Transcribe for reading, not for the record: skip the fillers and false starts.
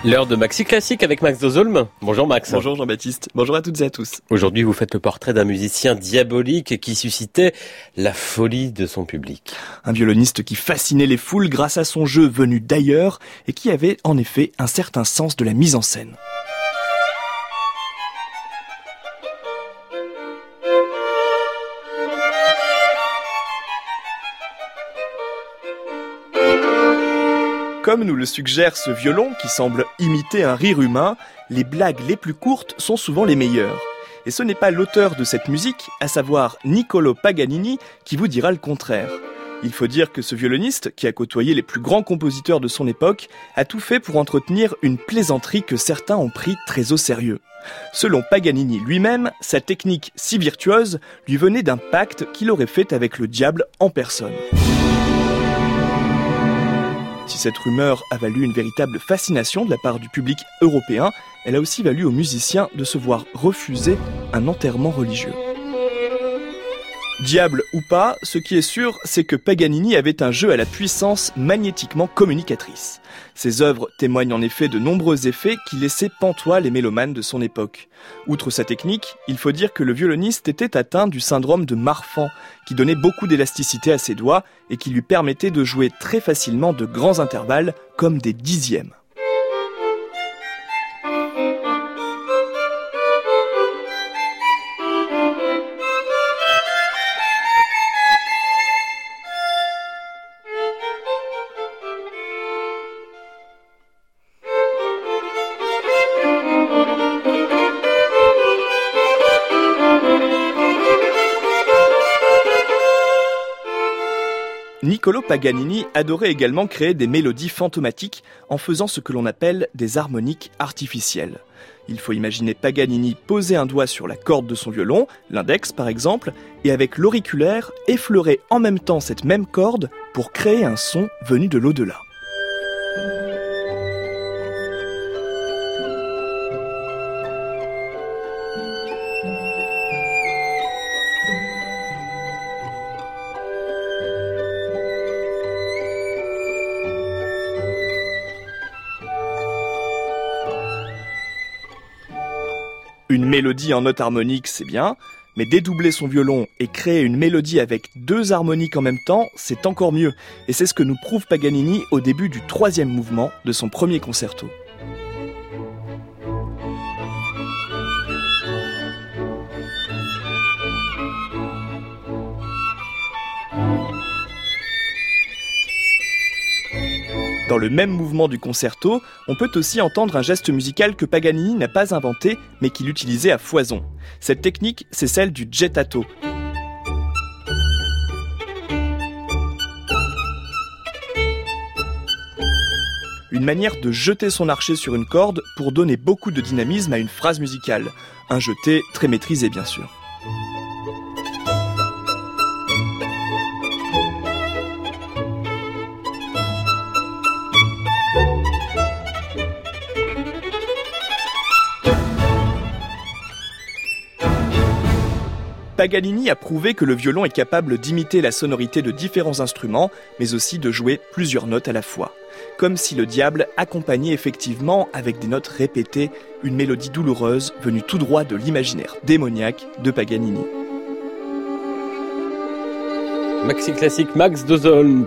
L'heure de Maxi Classique avec Max Dozolm. Bonjour Max. Bonjour Jean-Baptiste. Bonjour à toutes et à tous. Aujourd'hui, vous faites le portrait d'un musicien diabolique qui suscitait la folie de son public. Un violoniste qui fascinait les foules grâce à son jeu venu d'ailleurs et qui avait en effet un certain sens de la mise en scène. Comme nous le suggère ce violon qui semble imiter un rire humain, les blagues les plus courtes sont souvent les meilleures. Et ce n'est pas l'auteur de cette musique, à savoir Niccolò Paganini, qui vous dira le contraire. Il faut dire que ce violoniste, qui a côtoyé les plus grands compositeurs de son époque, a tout fait pour entretenir une plaisanterie que certains ont pris très au sérieux. Selon Paganini lui-même, sa technique si virtuose lui venait d'un pacte qu'il aurait fait avec le diable en personne. Si cette rumeur a valu une véritable fascination de la part du public européen, elle a aussi valu aux musiciens de se voir refuser un enterrement religieux. Diable ou pas, ce qui est sûr, c'est que Paganini avait un jeu à la puissance magnétiquement communicatrice. Ses œuvres témoignent en effet de nombreux effets qui laissaient pantois les mélomanes de son époque. Outre sa technique, il faut dire que le violoniste était atteint du syndrome de Marfan, qui donnait beaucoup d'élasticité à ses doigts et qui lui permettait de jouer très facilement de grands intervalles, comme des dixièmes. Niccolò Paganini adorait également créer des mélodies fantomatiques en faisant ce que l'on appelle des harmoniques artificielles. Il faut imaginer Paganini poser un doigt sur la corde de son violon, l'index par exemple, et avec l'auriculaire effleurer en même temps cette même corde pour créer un son venu de l'au-delà. Une mélodie en notes harmoniques, c'est bien, mais dédoubler son violon et créer une mélodie avec deux harmoniques en même temps, c'est encore mieux. Et c'est ce que nous prouve Paganini au début du 3e mouvement de son premier concerto. Dans le même mouvement du concerto, on peut aussi entendre un geste musical que Paganini n'a pas inventé, mais qu'il utilisait à foison. Cette technique, c'est celle du gettato. Une manière de jeter son archet sur une corde pour donner beaucoup de dynamisme à une phrase musicale. Un jeté très maîtrisé, bien sûr. Paganini a prouvé que le violon est capable d'imiter la sonorité de différents instruments, mais aussi de jouer plusieurs notes à la fois. Comme si le diable accompagnait effectivement, avec des notes répétées, une mélodie douloureuse venue tout droit de l'imaginaire démoniaque de Paganini. Maxi Classique, Max Dozolm.